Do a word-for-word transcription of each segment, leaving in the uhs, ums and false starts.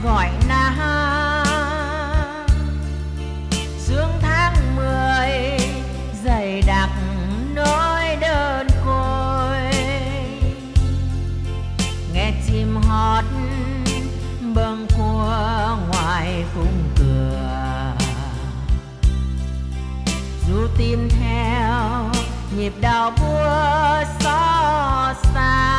gọi nắng. Sương tháng mười dày đặc nỗi đơn côi, nghe chim hót bâng cua ngoài khung cửa. Dù tin theo nhịp đào búa xót xa,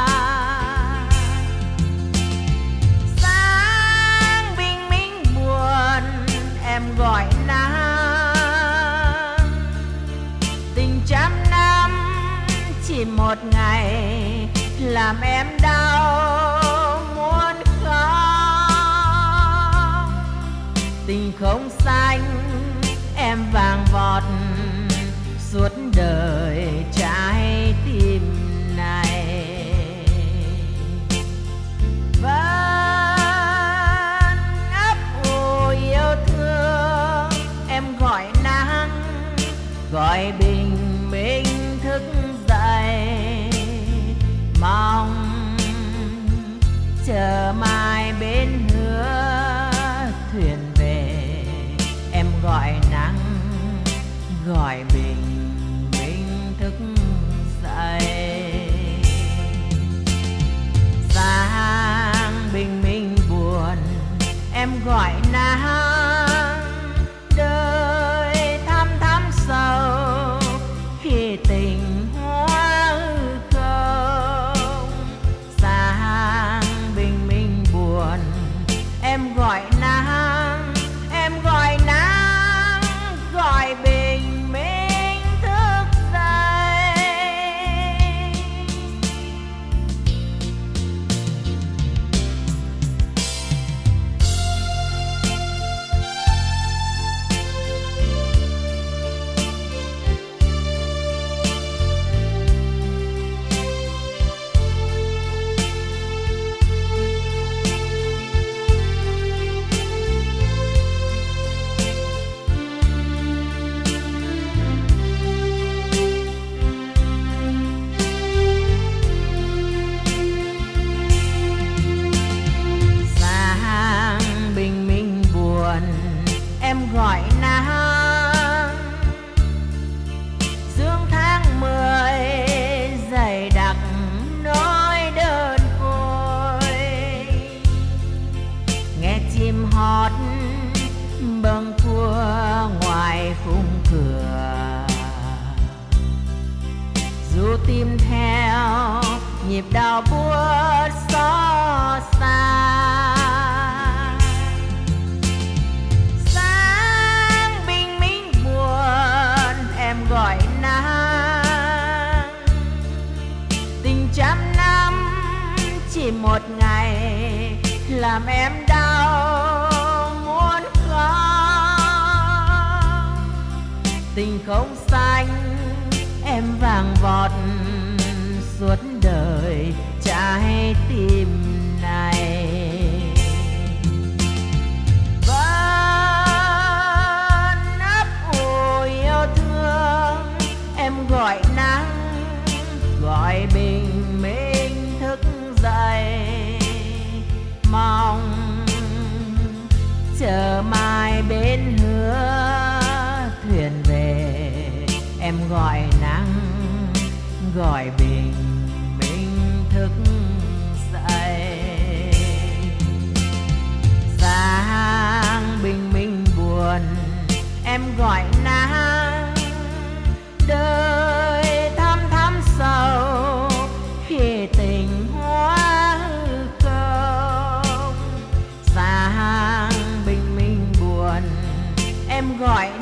sáng bình minh buồn em gọi nắng. Tình trăm năm chỉ một ngày làm em đau muốn khóc. Tình không xanh em vàng vọt suốt đời trái tim này. Vẫn ấp ủ yêu thương em gọi nắng, gọi bình minh thức dậy, mong chờ mai bên hứa thuyền về. Em gọi nắng, gọi bình minh thức dậy. Sáng bình minh buồn em gọi nắng, đời thăm thắm sầu khi tình hoa hư không. Sáng bình minh buồn em gọi nắng, em gọi nắng, gọi bình minh thức dậy. Em gọi nắng, sương tháng mười dày đặc nỗi đơn côi, nghe chim hót bâng cua ngoài khung cửa. Dù tim theo nhịp đào búa xót xa, gọi nắng. Tình trăm năm chỉ một ngày làm em đau muốn khóc. Tình không xanh em vàng vọt suốt đời trái tim này. Gọi nắng, gọi bình minh thức dậy, mong chờ mai bên hứa thuyền về. Em gọi nắng, gọi bình minh thức dậy. Sáng bình minh buồn em gọi nắng, đời thăm thắm sầu khi tình hoa hư không. Sáng bình minh buồn em gọi